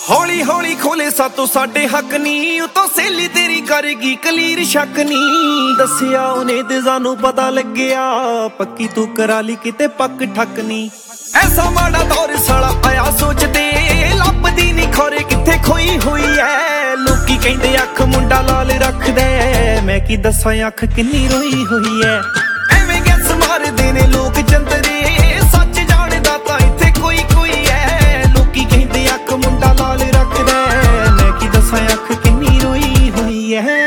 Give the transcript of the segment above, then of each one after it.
ਹੌਲੀ ਹੌਲੀ ਖੋਲੇ ਸਾਤੋਂ ਸਾਡੇ ਹੱਕ ਨੀ, ਉਤੋਂ ਸਹੇਲੀ ਤੇਰੀ ਕਰੇਗੀ ਕਲੀਰ ਸ਼ੱਕ ਨੀ। ਦੱਸਿਆ ਉਹਨੇ ਤੇ ਸਾਨੂੰ ਪਤਾ ਲੱਗਿਆ, ਪੱਕੀ ਤੂੰ ਕਰਾ ਲਈ ਕਿਤੇ ਪੱਕ ਠੱਕ ਨੀ। ਐਸਾ ਮਾੜਾ ਦੌਰ ਸਾਲਾ ਆਇਆ ਸੋਚਦੇ, ਲੱਭਦੀ ਨੀ ਖੋਰੇ ਕਿੱਥੇ ਖੋਈ ਹੋਈ ਐ। ਲੋਕੀ ਕਹਿੰਦੇ ਅੱਖ ਮੁੰਡਾ ਲਾਲ ਰੱਖਦਾ, ਮੈਂ ਕੀ ਦੱਸਾਂ ਅੱਖ ਕਿੰਨੀ ਰੋਈ ਹੋਈ ਐ। ਐਵੇਂ ਗੈਸ ਮਾਰਦੇ ਨੇ ਲੋਕ ਚੰਦਰੇ, ਸੱਚ ਜਾਣਦਾ ਤਾਂ ਇੱਥੇ ਕੋਈ ਕੋਈ ਐ। ਲੋਕੀ ਕਹਿੰਦੇ ਅੱਖ ਮੁੰਡਾ ਲਾਲ ਰੱਖਦਾ, ਮੈਂ ਕੀ ਦੱਸਾਂ ਅੱਖ ਕਿੰਨੀ ਰੋਈ ਹੋਈ ਐ।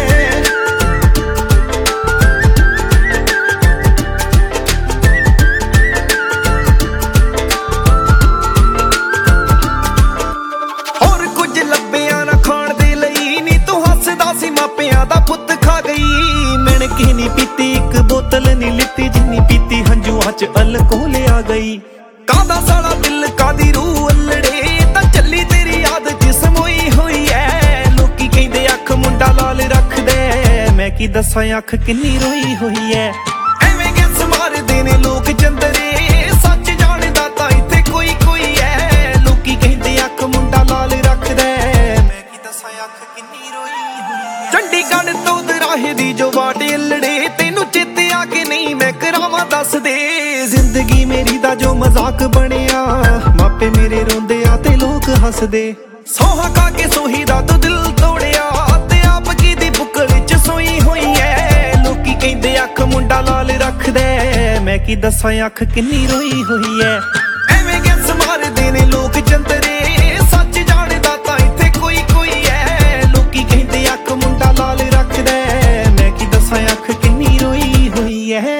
ਹੋਰ ਕੁਝ ਲੱਭਿਆ ਨਾ ਖਾਣ ਦੇ ਲਈ, ਨੀ ਤੂੰ ਹੱਸਦਾ ਸੀ ਮਾਪਿਆਂ ਦਾ ਪੁੱਤ ਖਾ ਗਈ। ਮਿਣ ਕੇ ਨੀ ਪੀਤੀ ਇੱਕ ਬੋਤਲ ਨੀ ਲਿੱਤੀ, ਜਿੰਨੀ ਪੀਤੀ ਹੰਝੂਆਂ ਚ ਅਲਕੋਹਲ ਆ ਗਈ। ਕਾਹਦਾ ਸਾਲਾ ਦਿਲ ਕਾਦੀ ਰੂਹ ਅਲੜੇ, ਤਾਂ ਚੱਲੀ ਤੇਰੀ ਯਾਦ ਜਿਸਮ ਹੋਈ ਹੋਈ ਐ। ਲੋਕੀ ਕਹਿੰਦੇ ਅੱਖ ਮੁੰਡਾ ਲਾਲ ਰੱਖਦਾ, ਮੈਂ ਕੀ ਦੱਸਾਂ ਅੱਖ ਕਿੰਨੀ ਰੋਈ ਹੋਈ ਐ। ਐਵੇਂ ਗੈਸ ਮਾਰਦੇ ਨੇ ਲੋਕ ਚੰਦਰੇ, ਸੱਚ ਜਾਣਦਾ ਤਾਂ ਇੱਥੇ ਕੋਈ ਕੋਈ ਐ। ਲੋਕੀ ਕਹਿੰਦੇ ਅੱਖ ਮੁੰਡਾ ਲਾਲ ਰੱਖਦਾ, ਮੈਂ ਕੀ ਦੱਸਾਂ ਅੱਖ ਕਿੰਨੀ ਰੋਈ ਹੋਈ ਐ। ਚੰਡੀਗੜ੍ਹ ਤੋਂ ਦਰਾਹੇ ਦੀ ਜੋ ਬਾਟ ਅਲੜੇ, ਤੈਨੂੰ ਚੇਤੇ ਆ ਕੇ ਨਹੀਂ ਮੈਂ ਕਰਾਵਾਂ ਦੱਸ ਦੇ। ਜ਼ਿੰਦਗੀ ਮੇਰੀ ਦਾ ਜੋ ਮਜ਼ਾਕ ਬਣਿਆ, ਮਾਪੇ ਮੇਰੇ ਰੋਂਦੇ ਆ ਤੇ ਲੋਕ ਹੱਸਦੇ। ਸੋਹਾ ਖਾ ਕੇ ਸੋਹੀ ਦਾ ਤੂੰ ਦਿਲ ਤੋੜਿਆ, ਤੇ ਆਪ ਕੀ ਦੀ ਬੁੱਕਲ ਚ ਸੋਈ ਹੋਈ ਐ। ਲੋਕੀ ਕਹਿੰਦੇ ਅੱਖ ਮੁੰਡਾ ਲਾਲ ਰੱਖਦਾ, ਮੈਂ ਕੀ ਦੱਸਾਂ ਅੱਖ ਕਿੰਨੀ ਰੋਈ ਹੋਈ ਐ। ਐਵੇਂ ਗੈਸ ਮਾਰਦੇ ਨੇ ਲੋਕ ਚੰਦਰੇ, ਸੱਚ ਜਾਣਦਾ ਤਾਂ ਇੱਥੇ ਕੋਈ ਕੋਈ ਐ। ਲੋਕੀ ਕਹਿੰਦੇ ਅੱਖ ਮੁੰਡਾ ਲਾਲ ਰੱਖਦਾ, ਮੈਂ ਕੀ ਦੱਸਾਂ ਅੱਖ ਕਿੰਨੀ ਰੋਈ ਹੋਈ ਐ।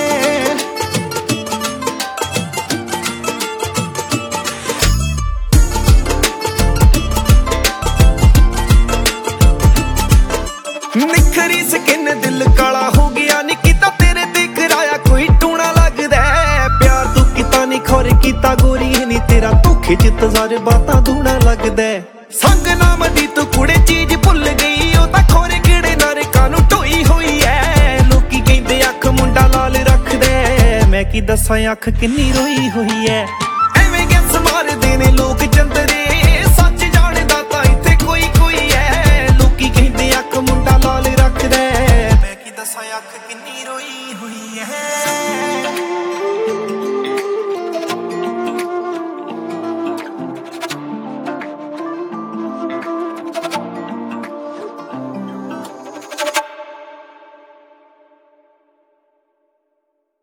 ਨਿਖਰੀ ਸਕਿਨ ਦਿਲ ਕਾਲਾ ਹੋ ਗਿਆ, ਨੀ ਕੀਤਾ ਤੇਰੇ ਤੇ ਕਰਾਇਆ ਕੋਈ ਟੂਣਾ ਲੱਗਦਾ। ਪਿਆਰ ਤੂੰ ਕੀਤਾ ਨੀ ਖੋਰੇ ਕੀਤਾ ਗੋਰੀ ਨੀ, ਤੇਰਾ ਧੋਖੇ ਚ ਤਜਰਬਾਤਾਂ ਦੂਣਾ ਲੱਗਦਾ। ਸੰਗ ਨਾਮ ਦੀ ਤੂੰ ਕੁੜੇ ਚੀਜ਼ ਭੁੱਲ ਗਈ, ਉਹ ਤਾਂ ਖੋਰੇ ਕਿਹੜੇ ਨਰਕਾਂ ਨੂੰ ਢੋਈ ਹੋਈ ਐ। ਲੋਕੀ ਕਹਿੰਦੇ ਅੱਖ ਮੁੰਡਾ ਲਾਲ ਰੱਖਦਾ, ਮੈਂ ਕੀ ਦੱਸਾਂ ਅੱਖ ਕਿੰਨੀ ਰੋਈ ਹੋਈ ਐ। ਐਵੇਂ ਗੈਸ ਮਾਰਦੇ ਨੇ ਲੋਕ ਚੰਦਰੇ, ਸੱਚ ਜਾਣਦਾ ਤਾਂ ਇੱਥੇ ਕੋਈ ਕੋਈ ਐ। ਲੋਕੀ ਕਹਿੰਦੇ ਅੱਖ ਮੁੰਡਾ ਲਾਲ